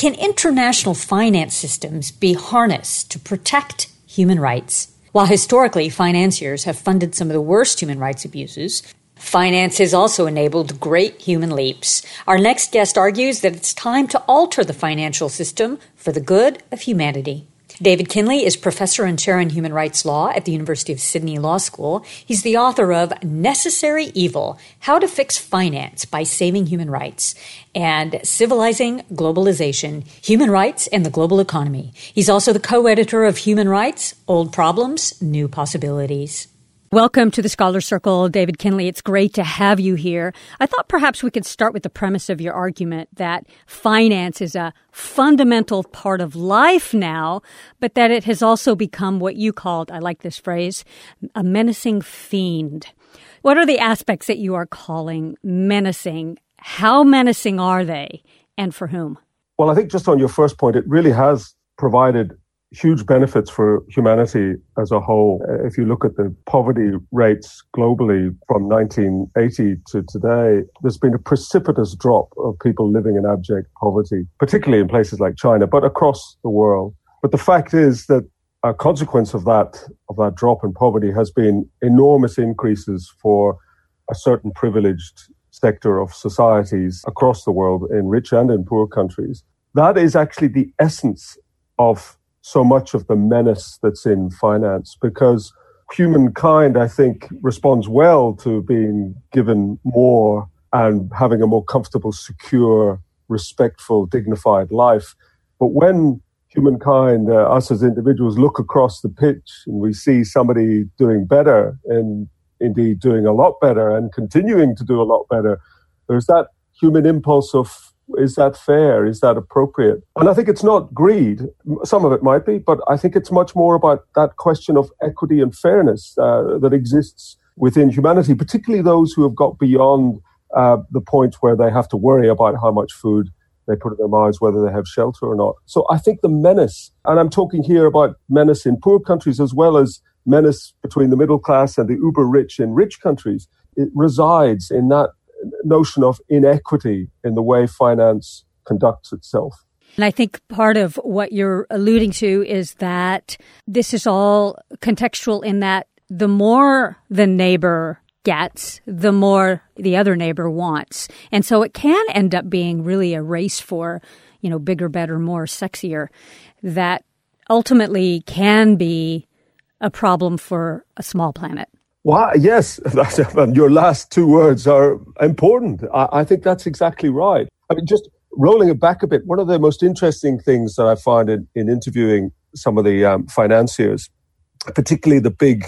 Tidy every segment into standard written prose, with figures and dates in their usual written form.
Can international finance systems be harnessed to protect human rights? While historically financiers have funded some of the worst human rights abuses, finance has also enabled great human leaps. Our next guest argues that it's time to alter the financial system for the good of humanity. David Kinley is professor and chair in human rights law at the University of Sydney Law School. He's the author of Necessary Evil: How to Fix Finance by Saving Human Rights, and Civilizing Globalization, Human Rights and the Global Economy. He's also the co-editor of Human Rights: Old Problems, New Possibilities. Welcome to the Scholar Circle, David Kinley. It's great to have you here. I thought perhaps we could start with the premise of your argument that finance is a fundamental part of life now, but that it has also become what you called, I like this phrase, a menacing fiend. What are the aspects that you are calling menacing? How menacing are they, and for whom? Well, I think just on your first point, it really has provided huge benefits for humanity as a whole. If you look at the poverty rates globally from 1980 to today, there's been a precipitous drop of people living in abject poverty, particularly in places like China, but across the world. But the fact is that a consequence of that drop in poverty has been enormous increases for a certain privileged sector of societies across the world, in rich and in poor countries. That is actually the essence of so much of the menace that's in finance, because humankind, I think, responds well to being given more and having a more comfortable, secure, respectful, dignified life. But when humankind, us as individuals, look across the pitch and we see somebody doing better, and indeed doing a lot better and continuing to do a lot better, there's that human impulse of, is that fair? Is that appropriate? And I think it's not greed. Some of it might be, but I think it's much more about that question of equity and fairness that exists within humanity, particularly those who have got beyond the point where they have to worry about how much food they put in their mouths, whether they have shelter or not. So I think the menace, and I'm talking here about menace in poor countries as well as menace between the middle class and the uber rich in rich countries, it resides in that notion of inequity in the way finance conducts itself. And I think part of what you're alluding to is that this is all contextual in that the more the neighbor gets, the more the other neighbor wants. And so it can end up being really a race for, bigger, better, more, sexier, that ultimately can be a problem for a small planet. Wow, yes, your last two words are important. I think that's exactly right. I mean, just rolling it back a bit, one of the most interesting things that I find in interviewing some of the financiers, particularly the big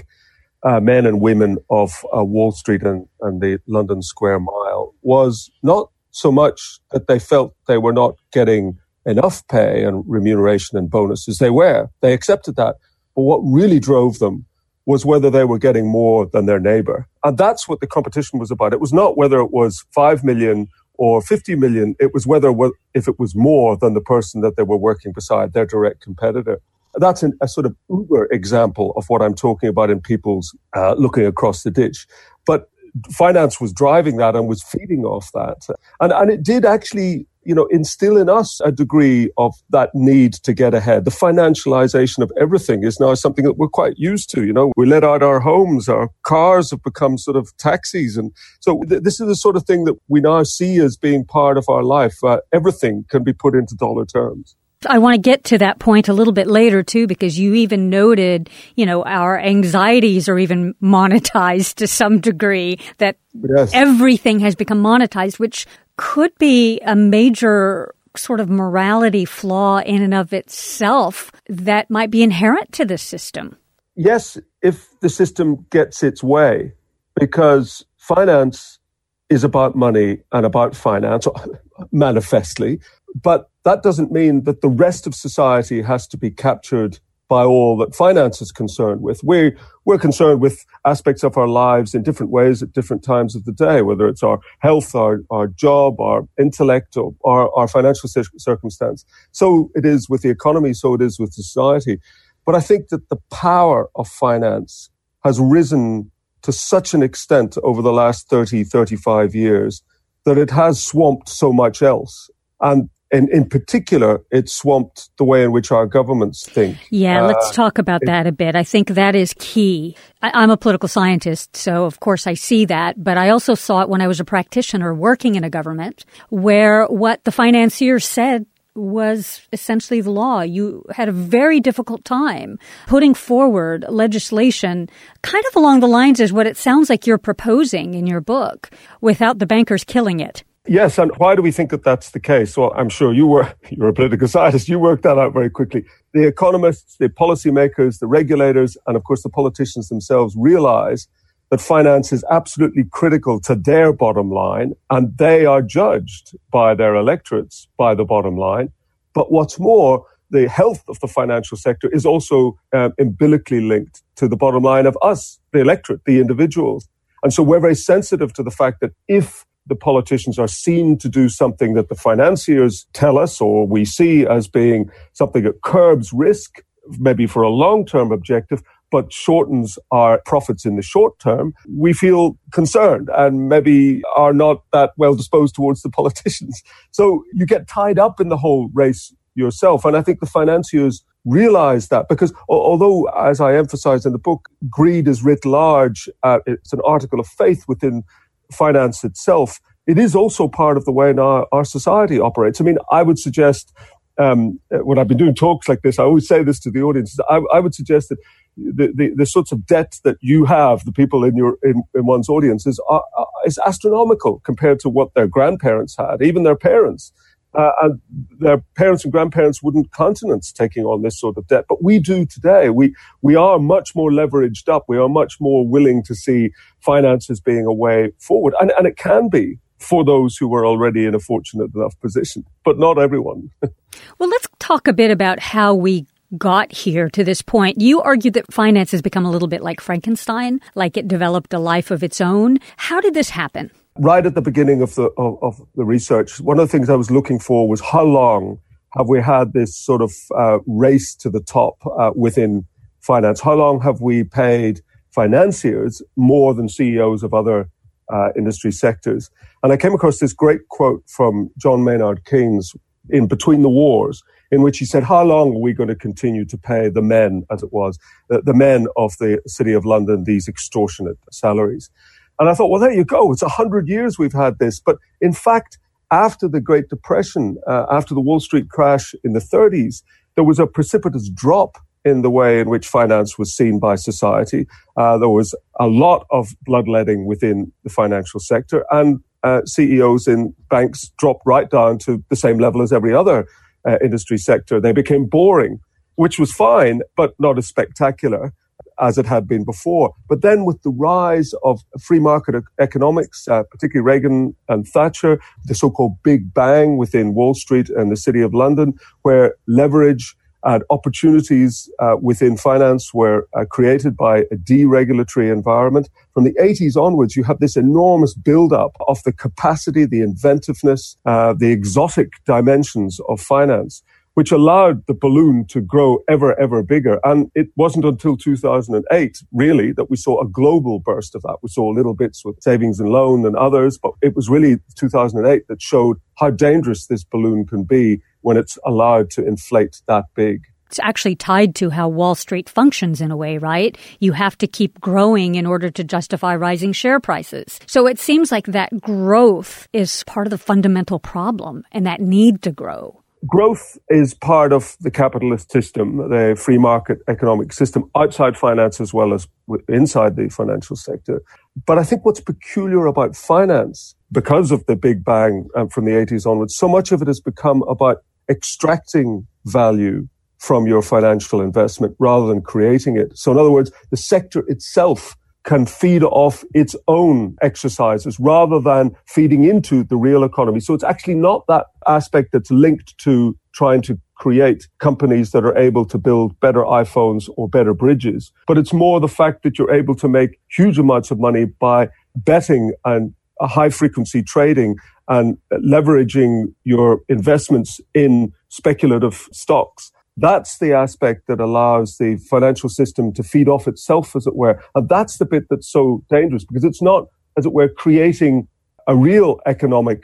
men and women of Wall Street and the London Square Mile, was not so much that they felt they were not getting enough pay and remuneration and bonuses. They accepted that. But what really drove them was whether they were getting more than their neighbor. And that's what the competition was about. It was not whether it was 5 million or 50 million. It was if it was more than the person that they were working beside, their direct competitor. That's a sort of uber example of what I'm talking about in people's looking across the ditch. But finance was driving that and was feeding off that. And it did actually, instill in us a degree of that need to get ahead. The financialization of everything is now something that we're quite used to. We let out our homes, our cars have become sort of taxis. And so this is the sort of thing that we now see as being part of our life. Everything can be put into dollar terms. I want to get to that point a little bit later, too, because you even noted, our anxieties are even monetized to some degree, that yes, everything has become monetized, which could be a major sort of morality flaw in and of itself that might be inherent to this system. Yes, if the system gets its way, because finance is about money and about finance, manifestly, but that doesn't mean that the rest of society has to be captured by all that finance is concerned with. We're concerned with aspects of our lives in different ways at different times of the day, whether it's our health, our job, our intellect, or our financial circumstance. So it is with the economy, so it is with society. But I think that the power of finance has risen to such an extent over the last 30, 35 years that it has swamped so much else. And And in particular, it swamped the way in which our governments think. Yeah, let's talk about that a bit. I think that is key. I'm a political scientist, so of course I see that, but I also saw it when I was a practitioner working in a government where what the financiers said was essentially the law. You had a very difficult time putting forward legislation kind of along the lines as what it sounds like you're proposing in your book without the bankers killing it. Yes, and why do we think that that's the case? Well, I'm sure you're a political scientist. You worked that out very quickly. The economists, the policymakers, the regulators, and of course the politicians themselves realize that finance is absolutely critical to their bottom line, and they are judged by their electorates by the bottom line. But what's more, the health of the financial sector is also umbilically linked to the bottom line of us, the electorate, the individuals. And so we're very sensitive to the fact that if the politicians are seen to do something that the financiers tell us or we see as being something that curbs risk, maybe for a long-term objective, but shortens our profits in the short term, we feel concerned and maybe are not that well disposed towards the politicians. So you get tied up in the whole race yourself. And I think the financiers realize that because although, as I emphasize in the book, greed is writ large, it's an article of faith within finance itself, it is also part of the way our society operates. I mean, I would suggest, when I've been doing talks like this, I always say this to the audience, I would suggest that the sorts of debt that you have, the people in one's audience, is astronomical compared to what their grandparents had, even their parents. And their parents and grandparents wouldn't countenance taking on this sort of debt. But we do today. We are much more leveraged up. We are much more willing to see finances being a way forward. And it can be for those who were already in a fortunate enough position, but not everyone. Well, let's talk a bit about how we got here to this point. You argue that finance has become a little bit like Frankenstein, like it developed a life of its own. How did this happen? Right at the beginning of the research, one of the things I was looking for was how long have we had this sort of race to the top within finance? How long have we paid financiers more than CEOs of other industry sectors? And I came across this great quote from John Maynard Keynes in Between the Wars, in which he said, how long are we going to continue to pay the men, as it was, the men of the City of London, these extortionate salaries? And I thought, well, there you go. It's 100 years we've had this. But in fact, after the Great Depression, after the Wall Street crash in the 30s, there was a precipitous drop in the way in which finance was seen by society. There was a lot of bloodletting within the financial sector, and CEOs in banks dropped right down to the same level as every other industry sector. They became boring, which was fine, but not as spectacular as it had been before. But then with the rise of free market economics, particularly Reagan and Thatcher, the so-called Big Bang within Wall Street and the City of London, where leverage and opportunities within finance were created by a deregulatory environment. From the 80s onwards, you have this enormous build-up of the capacity, the inventiveness, the exotic dimensions of finance, which allowed the balloon to grow ever, ever bigger. And it wasn't until 2008, really, that we saw a global burst of that. We saw little bits with savings and loan and others, but it was really 2008 that showed how dangerous this balloon can be when it's allowed to inflate that big. It's actually tied to how Wall Street functions in a way, right? You have to keep growing in order to justify rising share prices. So it seems like that growth is part of the fundamental problem and that need to grow. Growth is part of the capitalist system, the free market economic system, outside finance as well as inside the financial sector. But I think what's peculiar about finance, because of the Big Bang from the 80s onwards, so much of it has become about extracting value from your financial investment rather than creating it. So in other words, the sector itself can feed off its own exercises rather than feeding into the real economy. So it's actually not that aspect that's linked to trying to create companies that are able to build better iPhones or better bridges, but it's more the fact that you're able to make huge amounts of money by betting and a high frequency trading and leveraging your investments in speculative stocks. That's the aspect that allows the financial system to feed off itself, as it were. And that's the bit that's so dangerous because it's not, as it were, creating a real economic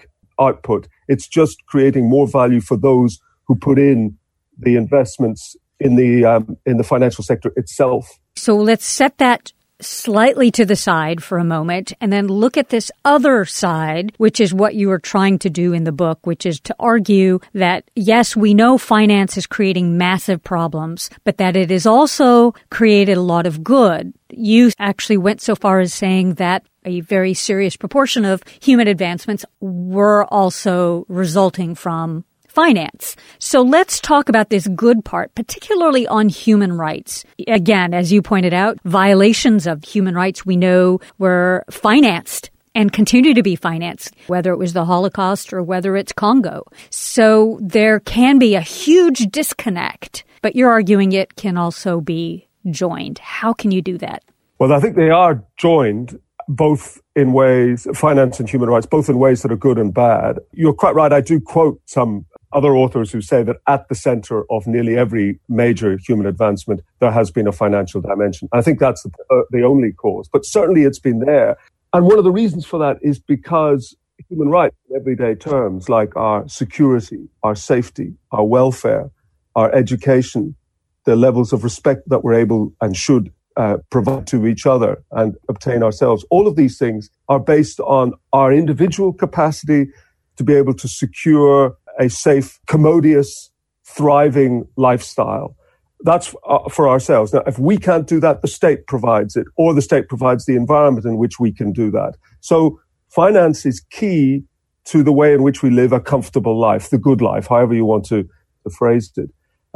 output. It's just creating more value for those who put in the investments in the financial sector itself. So let's set that slightly to the side for a moment and then look at this other side, which is what you are trying to do in the book, which is to argue that, yes, we know finance is creating massive problems, but that it has also created a lot of good. You actually went so far as saying that a very serious proportion of human advancements were also resulting from finance. So let's talk about this good part, particularly on human rights. Again, as you pointed out, violations of human rights we know were financed and continue to be financed, whether it was the Holocaust or whether it's Congo. So there can be a huge disconnect, but you're arguing it can also be joined. How can you do that? Well, I think they are joined both in ways, finance and human rights, both in ways that are good and bad. You're quite right. I do quote some other authors who say that at the center of nearly every major human advancement, there has been a financial dimension. I think that's the only cause, but certainly it's been there. And one of the reasons for that is because human rights in everyday terms, like our security, our safety, our welfare, our education, the levels of respect that we're able and should provide to each other and obtain ourselves, all of these things are based on our individual capacity to be able to secure a safe, commodious, thriving lifestyle. That's for ourselves. Now, if we can't do that, the state provides it, or the state provides the environment in which we can do that. So finance is key to the way in which we live a comfortable life, the good life, however you want to phrase it.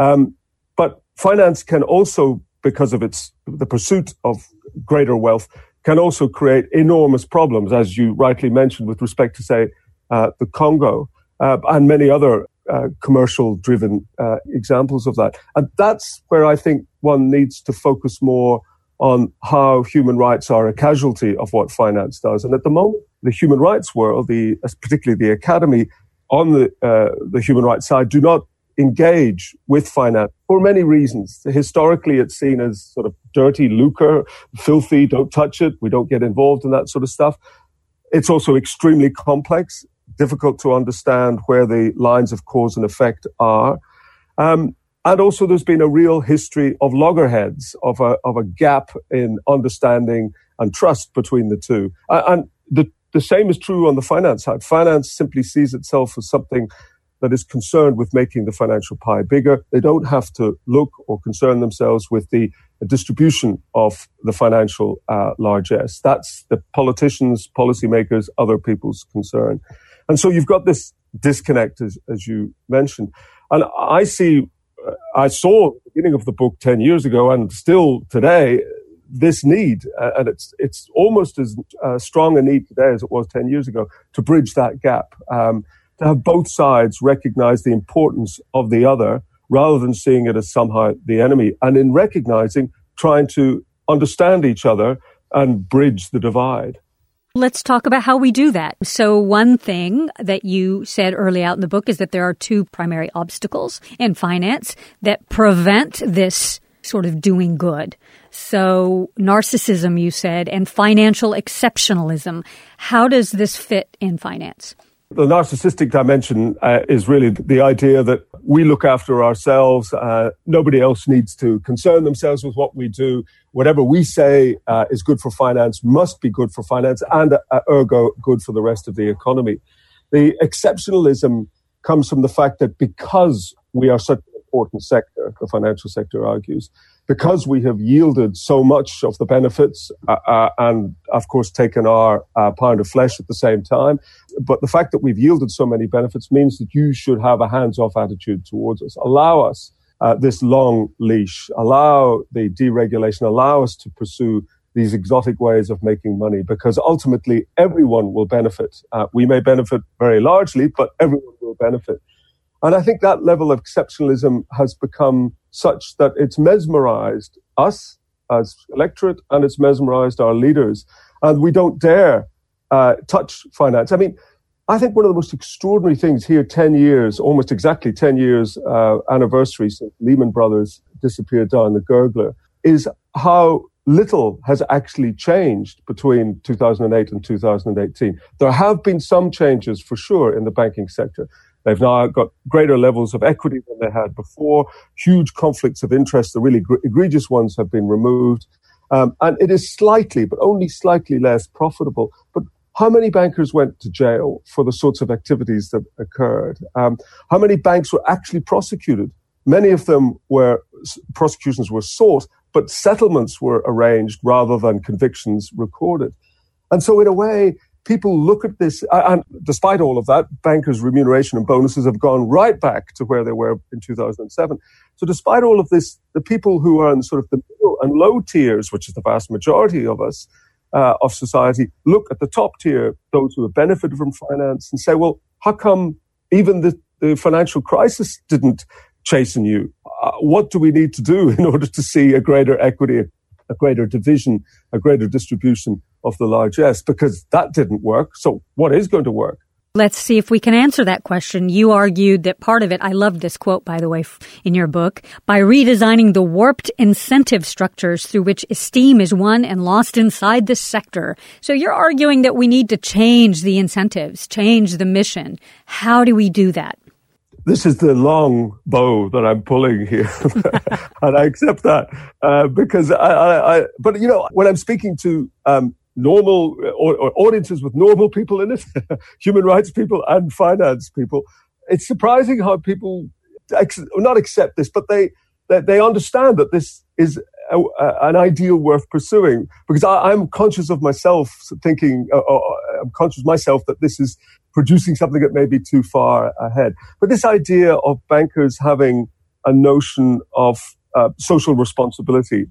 But finance can also, because of the pursuit of greater wealth, can also create enormous problems, as you rightly mentioned, with respect to, say, the Congo. And many other commercial-driven examples of that. And that's where I think one needs to focus more on how human rights are a casualty of what finance does. And at the moment, the human rights world, particularly the academy, on the human rights side, do not engage with finance for many reasons. Historically, it's seen as sort of dirty lucre, filthy, don't touch it, we don't get involved in that sort of stuff. It's also extremely complex, difficult to understand where the lines of cause and effect are. And also there's been a real history of loggerheads, of a gap in understanding and trust between the two. And the same is true on the finance side. Finance simply sees itself as something that is concerned with making the financial pie bigger. They don't have to look or concern themselves with the distribution of the financial largesse. That's the politicians, policymakers, other people's concern. And so you've got this disconnect, as you mentioned. And I saw at the beginning of the book 10 years ago and still today, this need, and it's almost as strong a need today as it was 10 years ago, to bridge that gap, to have both sides recognize the importance of the other rather than seeing it as somehow the enemy. And in recognizing, trying to understand each other and bridge the divide. Let's talk about how we do that. So one thing that you said early out in the book is that there are two primary obstacles in finance that prevent this sort of doing good. So narcissism, you said, and financial exceptionalism. How does this fit in finance? The narcissistic dimension is really the idea that we look after ourselves. Nobody else needs to concern themselves with what we do. Whatever we say is good for finance must be good for finance and ergo good for the rest of the economy. The exceptionalism comes from the fact that because we are such an important sector, the financial sector argues, because we have yielded so much of the benefits and, of course, taken our pound of flesh at the same time. But the fact that we've yielded so many benefits means that you should have a hands-off attitude towards us. Allow us this long leash. Allow the deregulation. Allow us to pursue these exotic ways of making money, because ultimately everyone will benefit. We may benefit very largely, but everyone will benefit. And I think that level of exceptionalism has become such that it's mesmerized us as electorate and it's mesmerized our leaders. And we don't dare touch finance. I mean, I think one of the most extraordinary things here, 10 years, almost exactly 10 years anniversary since Lehman Brothers disappeared down the gurgler, is how little has actually changed between 2008 and 2018. There have been some changes for sure in the banking sector. They've now got greater levels of equity than they had before. Huge conflicts of interest, the really egregious ones, have been removed. And it is slightly, but only slightly less profitable. But how many bankers went to jail for the sorts of activities that occurred? How many banks were actually prosecuted? Many of them prosecutions were sought, but settlements were arranged rather than convictions recorded. And so in a way, people look at this, and despite all of that, bankers' remuneration and bonuses have gone right back to where they were in 2007. So despite all of this, the people who are in sort of the middle and low tiers, which is the vast majority of us, of society, look at the top tier, those who have benefited from finance, and say, well, how come even the financial crisis didn't chasten you? What do we need to do in order to see a greater equity, a greater division, a greater distribution of the largesse? Because that didn't work. So what is going to work? Let's see if we can answer that question. You argued that part of it, I love this quote, by the way, in your book, by redesigning the warped incentive structures through which esteem is won and lost inside the sector. So you're arguing that we need to change the incentives, change the mission. How do we do that? This is the long bow that I'm pulling here, and I accept that because but you know, when I'm speaking to normal or audiences with normal people in it, human rights people and finance people, it's surprising how people not accept this, but they understand that this is an ideal worth pursuing. Because I'm conscious of myself thinking, I'm conscious myself that this is producing something that may be too far ahead. But this idea of bankers having a notion of social responsibility,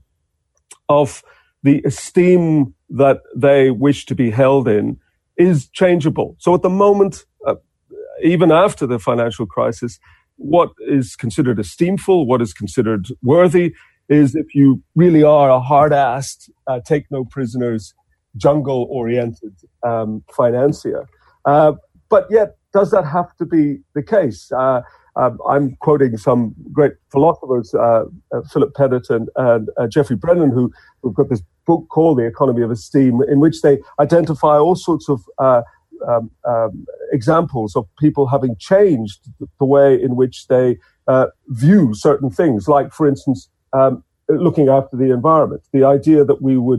of the esteem that they wish to be held in, is changeable. So at the moment, even after the financial crisis, what is considered esteemful, what is considered worthy, is if you really are a hard-assed, take-no-prisoners, jungle-oriented financier. But yet, does that have to be the case? I'm quoting some great philosophers, Philip Pettit and Geoffrey Brennan, who've got this book called The Economy of Esteem, in which they identify all sorts of examples of people having changed the way in which they view certain things, like, for instance, looking after the environment. The idea that we would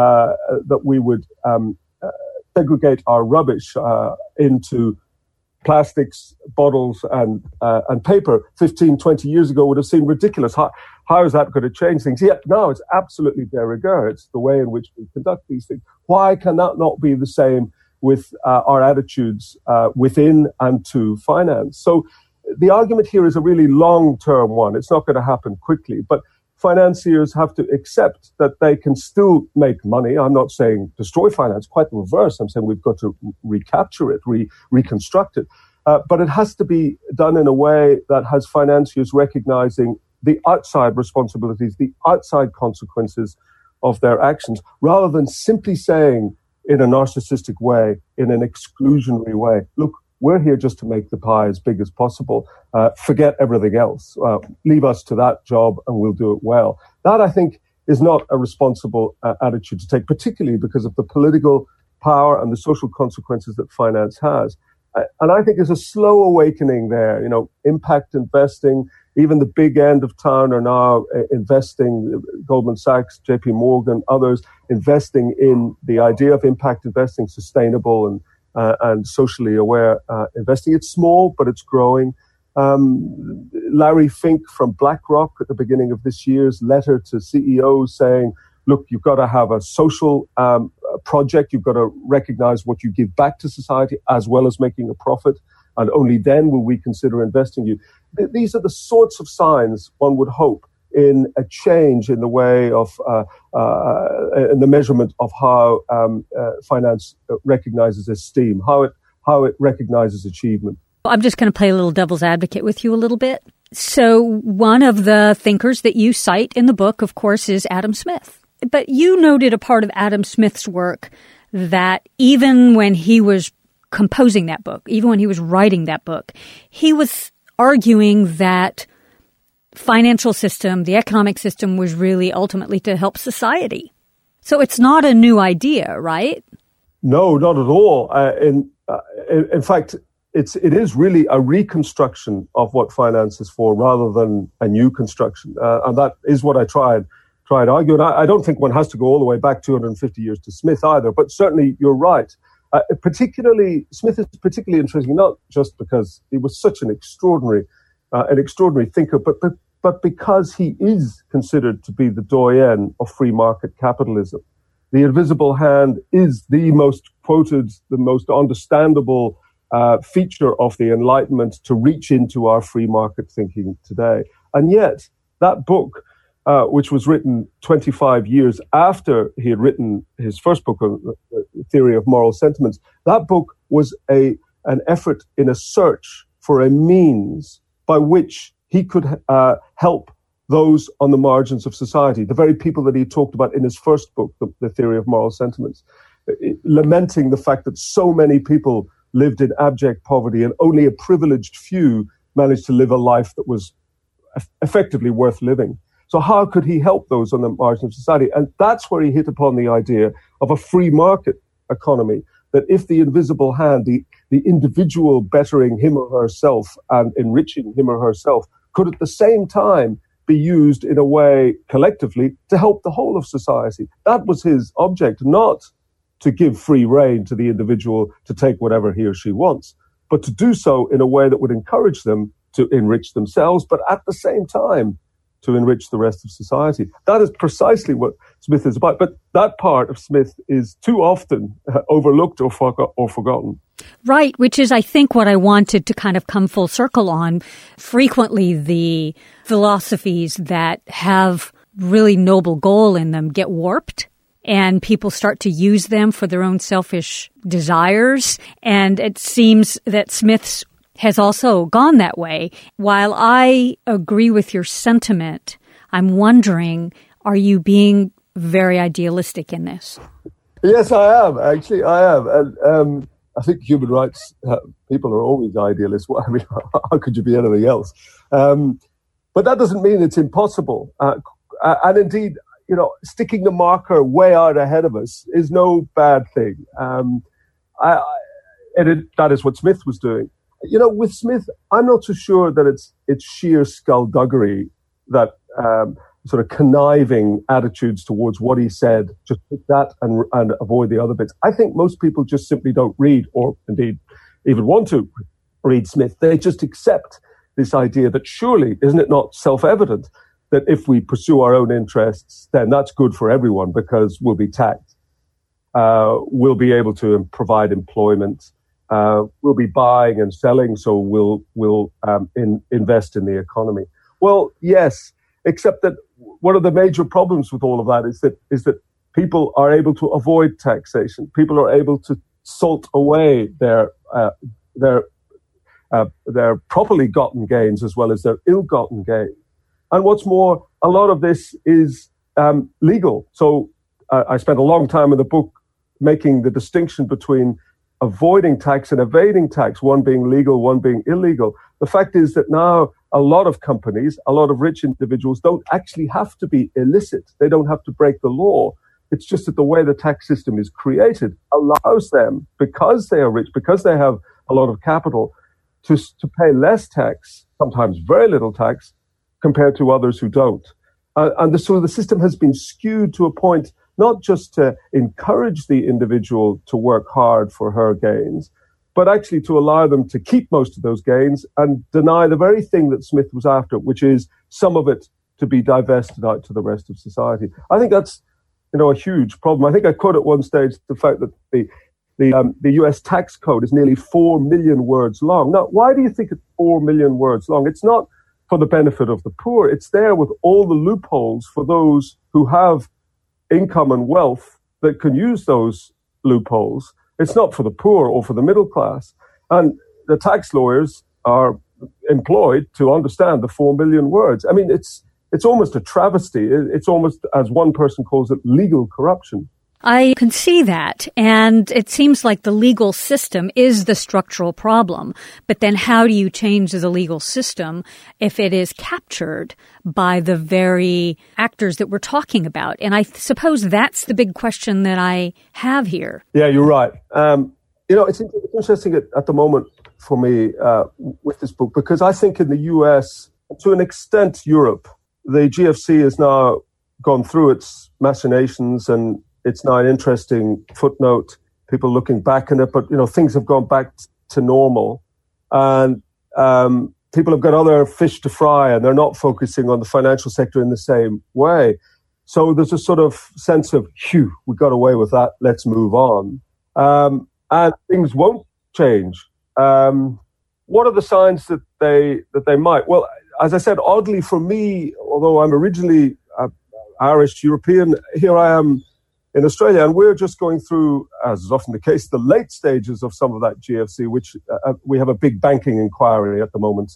segregate our rubbish into plastics, bottles, and paper 15, 20 years ago would have seemed ridiculous. How is that going to change things? Yet now it's absolutely de rigueur. It's the way in which we conduct these things. Why can that not be the same with our attitudes within and to finance? So the argument here is a really long-term one. It's not going to happen quickly, but financiers have to accept that they can still make money. I'm not saying destroy finance, quite the reverse. I'm saying we've got to recapture it, reconstruct it. But it has to be done in a way that has financiers recognizing the outside responsibilities, the outside consequences of their actions, rather than simply saying in a narcissistic way, in an exclusionary way, look, we're here just to make the pie as big as possible. Forget everything else. Leave us to that job and we'll do it well. That, I think, is not a responsible attitude to take, particularly because of the political power and the social consequences that finance has. And I think there's a slow awakening there. You know, impact investing, even the big end of town are now investing, Goldman Sachs, JP Morgan, others, investing in the idea of impact investing, sustainable and socially aware investing. It's small, but it's growing. Larry Fink from BlackRock at the beginning of this year's letter to CEOs saying, look, you've got to have a social project. You've got to recognize what you give back to society as well as making a profit. And only then will we consider investing you. These are the sorts of signs one would hope in a change in the way of in the measurement of how finance recognizes esteem, how it recognizes achievement. I'm just going to play a little devil's advocate with you a little bit. So one of the thinkers that you cite in the book, of course, is Adam Smith. But you noted a part of Adam Smith's work that even when he was composing that book, even when he was writing that book, he was arguing that financial system, the economic system, was really ultimately to help society. So it's not a new idea, right? No, not at all. In fact, it is really a reconstruction of what finance is for rather than a new construction. And that is what I tried arguing. I don't think one has to go all the way back 250 years to Smith either, but certainly you're right. Smith is particularly interesting, not just because he was such an extraordinary thinker, but because he is considered to be the doyen of free market capitalism. The invisible hand is the most quoted, the most understandable feature of the Enlightenment to reach into our free market thinking today. And yet, that book, which was written 25 years after he had written his first book, The Theory of Moral Sentiments, that book was an effort in a search for a means by which he could help those on the margins of society, the very people that he talked about in his first book, The Theory of Moral Sentiments, lamenting the fact that so many people lived in abject poverty and only a privileged few managed to live a life that was effectively worth living. So how could he help those on the margin of society? And that's where he hit upon the idea of a free market economy, that if the invisible hand, the individual bettering him or herself and enriching him or herself, could at the same time be used in a way collectively to help the whole of society. That was his object, not to give free rein to the individual to take whatever he or she wants, but to do so in a way that would encourage them to enrich themselves, but at the same time to enrich the rest of society. That is precisely what Smith is about. But that part of Smith is too often overlooked or forgotten. Right, which is, I think, what I wanted to kind of come full circle on. Frequently, the philosophies that have really noble goal in them get warped, and people start to use them for their own selfish desires. And it seems that Smith's has also gone that way. While I agree with your sentiment, I'm wondering, are you being very idealistic in this? Yes, I am. Actually, I am. And I think human rights people are always idealists. Well, I mean, how could you be anything else? But that doesn't mean it's impossible. And indeed, sticking the marker way out ahead of us is no bad thing. That is what Smith was doing. With Smith, I'm not so sure that it's sheer skullduggery, that sort of conniving attitudes towards what he said, just pick that and avoid the other bits. I think most people just simply don't read, or indeed even want to read Smith. They just accept this idea that surely, isn't it not self-evident that if we pursue our own interests, then that's good for everyone because we'll be taxed. We'll be able to provide employment. We'll be buying and selling, so we'll invest in the economy. Well, yes, except that one of the major problems with all of that is that people are able to avoid taxation. People are able to salt away their properly gotten gains as well as their ill-gotten gains. And what's more, a lot of this is legal. So I spent a long time in the book making the distinction between avoiding tax and evading tax, one being legal, one being illegal. The fact is that now a lot of companies, a lot of rich individuals don't actually have to be illicit. They don't have to break the law. It's just that the way the tax system is created allows them, because they are rich, because they have a lot of capital, to pay less tax, sometimes very little tax, compared to others who don't. So the system has been skewed to a point not just to encourage the individual to work hard for her gains, but actually to allow them to keep most of those gains and deny the very thing that Smith was after, which is some of it to be divested out to the rest of society. I think that's, a huge problem. I think I quote at one stage the fact that the US tax code is nearly 4 million words long. Now, why do you think it's 4 million words long? It's not for the benefit of the poor. It's there with all the loopholes for those who have income and wealth that can use those loopholes. It's not for the poor or for the middle class. And the tax lawyers are employed to understand the 4 million words. I mean, it's almost a travesty. It's almost, as one person calls it, legal corruption. I can see that. And it seems like the legal system is the structural problem. But then how do you change the legal system if it is captured by the very actors that we're talking about? And I suppose that's the big question that I have here. Yeah, you're right. It's interesting at the moment for me with this book, because I think in the US, to an extent Europe, the GFC has now gone through its machinations, and it's now an interesting footnote, people looking back on it, but, things have gone back to normal, and people have got other fish to fry, and they're not focusing on the financial sector in the same way. So there's a sort of sense of, phew, we got away with that, let's move on. And things won't change. What are the signs that they might? Well, as I said, oddly for me, although I'm originally Irish European, here I am in Australia, and we're just going through, as is often the case, the late stages of some of that GFC, which we have a big banking inquiry at the moment,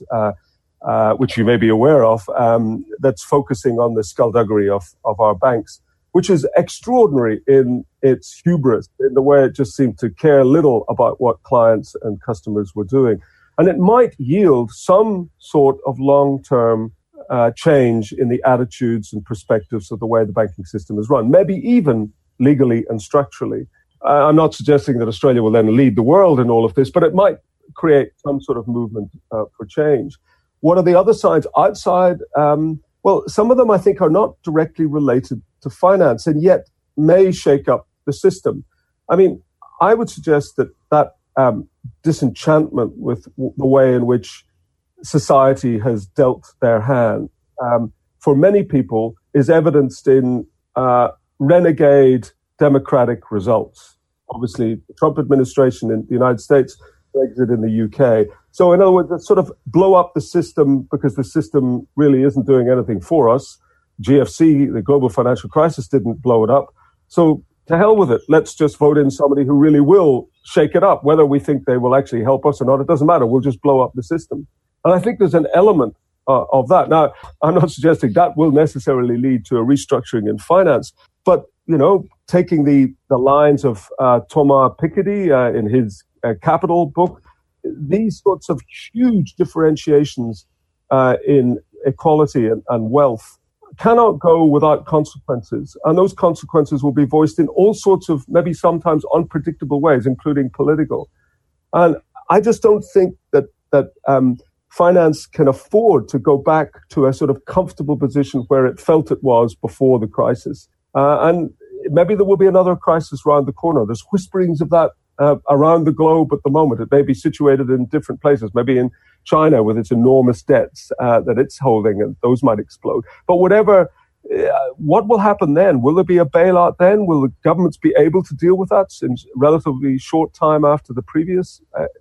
which you may be aware of, that's focusing on the skullduggery of our banks, which is extraordinary in its hubris, in the way it just seemed to care little about what clients and customers were doing. And it might yield some sort of long-term change in the attitudes and perspectives of the way the banking system is run, maybe even legally and structurally. I'm not suggesting that Australia will then lead the world in all of this, but it might create some sort of movement for change. What are the other signs outside? Well, some of them I think are not directly related to finance and yet may shake up the system. I mean, I would suggest that disenchantment with the way in which society has dealt their hand for many people is evidenced in renegade democratic results. Obviously, the Trump administration in the United States, Brexit in the UK. So in other words, it's sort of blow up the system because the system really isn't doing anything for us. GFC, the global financial crisis, didn't blow it up. So to hell with it. Let's just vote in somebody who really will shake it up. Whether we think they will actually help us or not, it doesn't matter. We'll just blow up the system. And I think there's an element of that. Now, I'm not suggesting that will necessarily lead to a restructuring in finance, but, taking the lines of Thomas Piketty in his Capital book, these sorts of huge differentiations in equality and wealth cannot go without consequences. And those consequences will be voiced in all sorts of, maybe sometimes unpredictable ways, including political. And I just don't think that finance can afford to go back to a sort of comfortable position where it felt it was before the crisis. And maybe there will be another crisis around the corner. There's whisperings of that around the globe at the moment. It may be situated in different places, maybe in China with its enormous debts that it's holding, and those might explode. But whatever, what will happen then? Will there be a bailout then? Will the governments be able to deal with that in relatively short time after the previous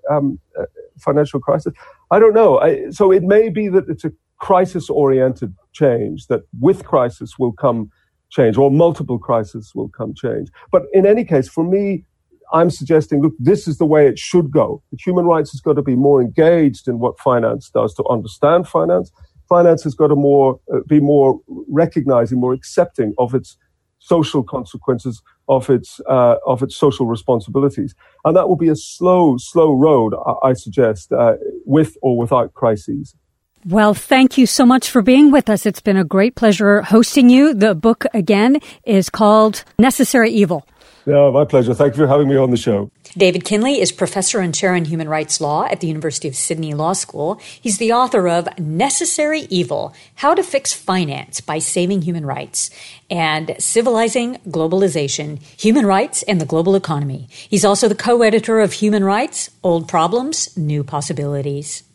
financial crisis? I don't know. So it may be that it's a crisis-oriented change, that with crisis will come change, or multiple crises will come change. But in any case, for me, I'm suggesting, look, this is the way it should go. Human rights has got to be more engaged in what finance does to understand finance. Finance has got to be more recognizing, more accepting of its social consequences, of its social responsibilities. And that will be a slow road, I suggest, with or without crises. Well, thank you so much for being with us. It's been a great pleasure hosting you. The book, again, is called Necessary Evil. Yeah, my pleasure. Thank you for having me on the show. David Kinley is professor and chair in human rights law at the University of Sydney Law School. He's the author of Necessary Evil, How to Fix Finance by Saving Human Rights, and Civilizing Globalization, Human Rights and the Global Economy. He's also the co-editor of Human Rights, Old Problems, New Possibilities.